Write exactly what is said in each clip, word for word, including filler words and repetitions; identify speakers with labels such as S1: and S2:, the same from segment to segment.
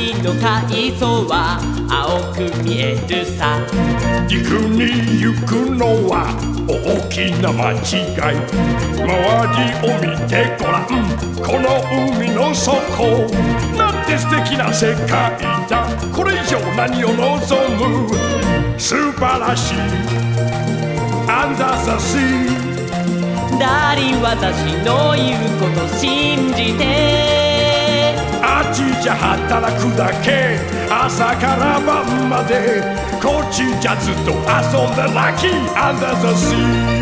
S1: 海の海藻は青く見えるさ。
S2: 陸に行くのは大きな間違い。周りを見てごらん、この海の底なんて素敵な世界だ。これ以上何を望む。素晴らしい Under the sea。
S1: ダーリン、私の言うこと信じて。
S2: あっちじゃ働くだけ、朝から晩まで。こっちじゃずっと遊んでラッキー Under the sea。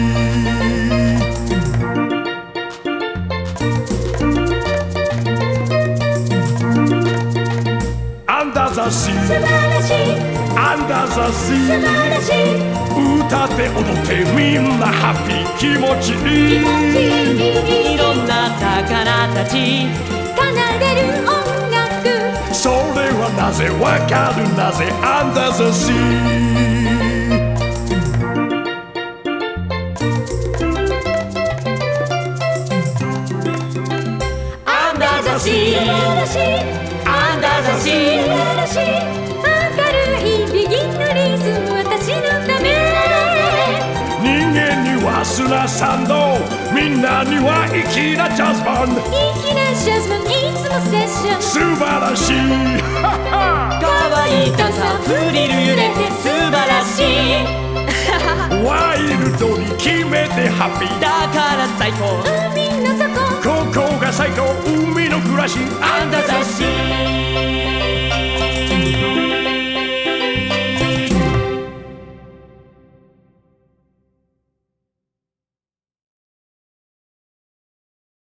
S2: Under the sea
S3: 素晴らしい
S2: Under the
S3: 素
S2: sea。
S3: 晴らしい
S2: 歌って踊ってみんなハッピー、気持ちいい。
S3: 気持ちいい
S1: いろんな魚たち
S3: 奏でる音楽。
S2: それはなぜわかる、なぜ Under the sea。
S1: Under the sea
S3: 素晴らしい
S1: Under the
S3: 素
S1: sea
S3: 晴らしい明るいビギンのリズム、私のため。
S2: 人間には砂サンド、みんなには粋なジャズバンド。
S3: 粋なジャズマン、いつもセッション。
S2: 素晴らしい
S1: 可愛いダンサーフリル揺れて素晴らしい
S2: ワイルドに決めてハッピー。
S1: だから最高
S3: 海の底
S2: ここが最高、海の暮らし
S1: Under the sea